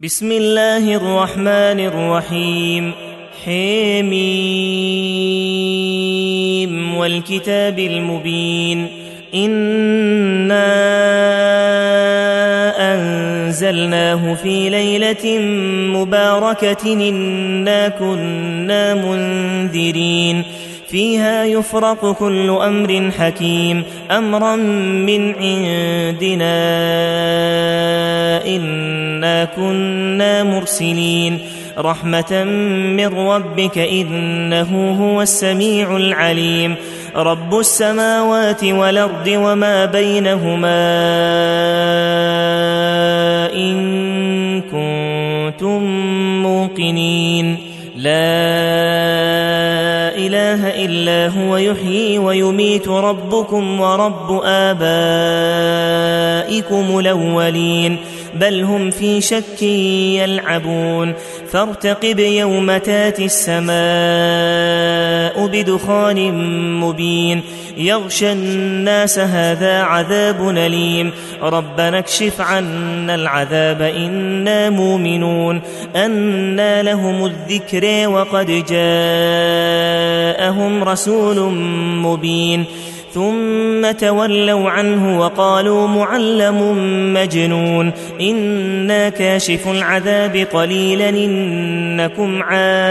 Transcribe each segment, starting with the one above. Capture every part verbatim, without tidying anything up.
بسم الله الرحمن الرحيم. حميم والكتاب المبين. إنا أنزلناه في ليلة مباركة إنا كنا منذرين فيها يفرق كل أمر حكيم أمرا من عندنا إنا كنا مرسلين رحمة من ربك إنه هو السميع العليم. رب السماوات والأرض وما بينهما إن كنتم موقنين. لا إله إلا هو يحيي ويميت ربكم ورب آبائكم الأولين بل هم في شك يلعبون. فارتقب يوم تاتي السماء بدخان مبين يغشى الناس هذا عذاب أليم. ربنا اكشف عنا العذاب إنا مؤمنون. أنى لهم الذكر وقد جاءهم رسول مبين ثم تولوا عنه وقالوا معلم مجنون. إنا كاشف العذاب قليلا إنكم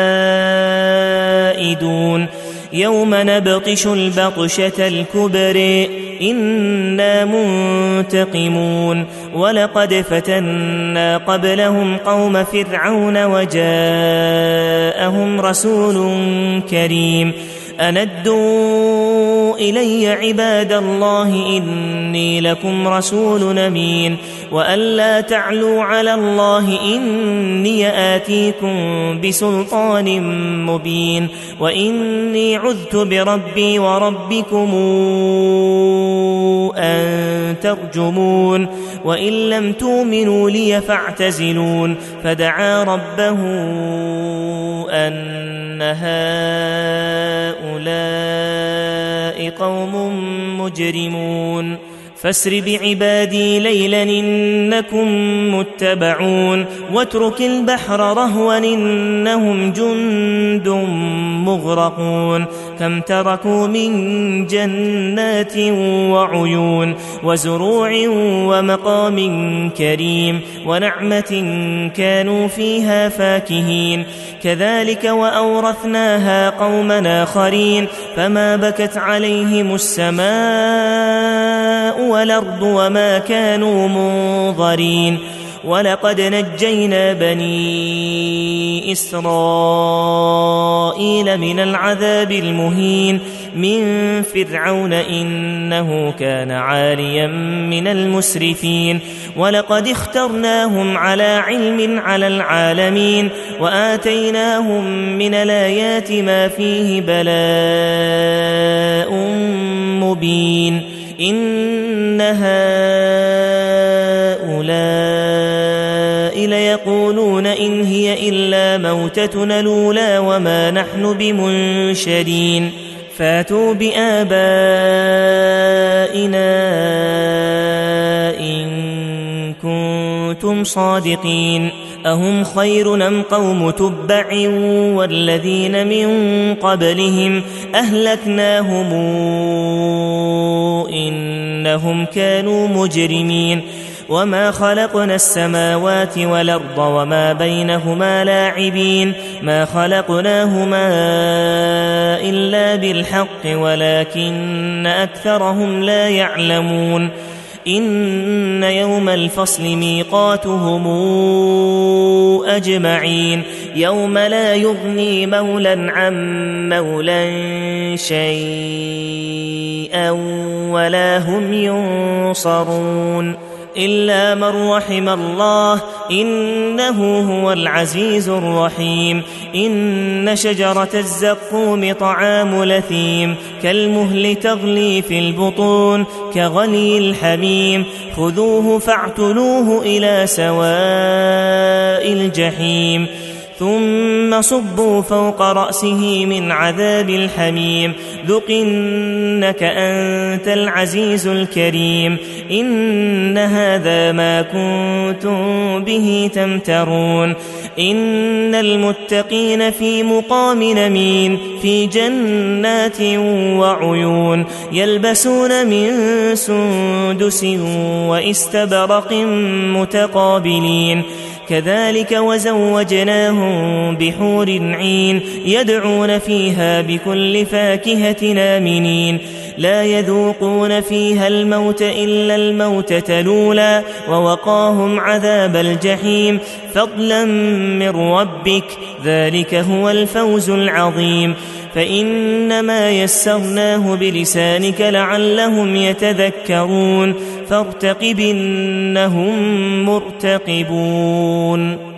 عائدون. يوم نبطش البطشة الكبر إنا منتقمون. ولقد فتنا قبلهم قوم فرعون وجاءهم رسول كريم أندوا إلي عباد الله إني لكم رسول أمين وأن لا تعلوا على الله إني آتيكم بسلطان مبين وإني عذت بربي وربكم أن ترجمون وإن لم تؤمنوا لي فاعتزلون. فدعا ربه أن هؤلاء قوم مجرمون. فاسر بعبادي ليلا إنكم متبعون واترك البحر رهوا إنهم جند مغرقون. كم تركوا من جنات وعيون وزروع ومقام كريم ونعمة كانوا فيها فاكهين. كذلك وأورثناها قوما آخرين فما بكت عليهم السماء والأرض وما كانوا منظرين. ولقد نجينا بني إسرائيل من العذاب المهين من فرعون إنه كان عاليا من المسرفين. ولقد اخترناهم على علم على العالمين وآتيناهم من الآيات ما فيه بلاء مبين. إن هؤلاء ليقولون إن هي إلا موتتنا الأولى وما نحن بمنشرين. فاتوا بآبائنا إن كنتم صادقين. أهم خير أم قوم تبع والذين من قبلهم أهلكناهم إنهم كانوا مجرمين. وما خلقنا السماوات والأرض وما بينهما لاعبين ما خلقناهما إلا بالحق ولكن أكثرهم لا يعلمون. إن يوم الفصل ميقاتهم أجمعين يوم لا يغني مولى عن مولى شيئا ولا هم ينصرون إلا من رحم الله إنه هو العزيز الرحيم. إن شجرة الزقوم طعام لثيم كالمهل تغلي في البطون كغلي الحميم. خذوه فاعتلوه إلى سواء الجحيم ثم صبوا فوق رأسه من عذاب الحميم ذق إنك أنت العزيز الكريم إن هذا ما كنتم به تمترون إن المتقين في مقام أمين في جنات وعيون يلبسون من سندس واستبرق متقابلين كذلك وزوجناهم بحور عين يدعون فيها بكل فاكهة آمنين لا يذوقون فيها الموت إلا الموتة الأولى ووقاهم عذاب الجحيم فضلا من ربك ذلك هو الفوز العظيم فإنما يسرناه بلسانك لعلهم يتذكرون فارتقب إنهم مرتقبون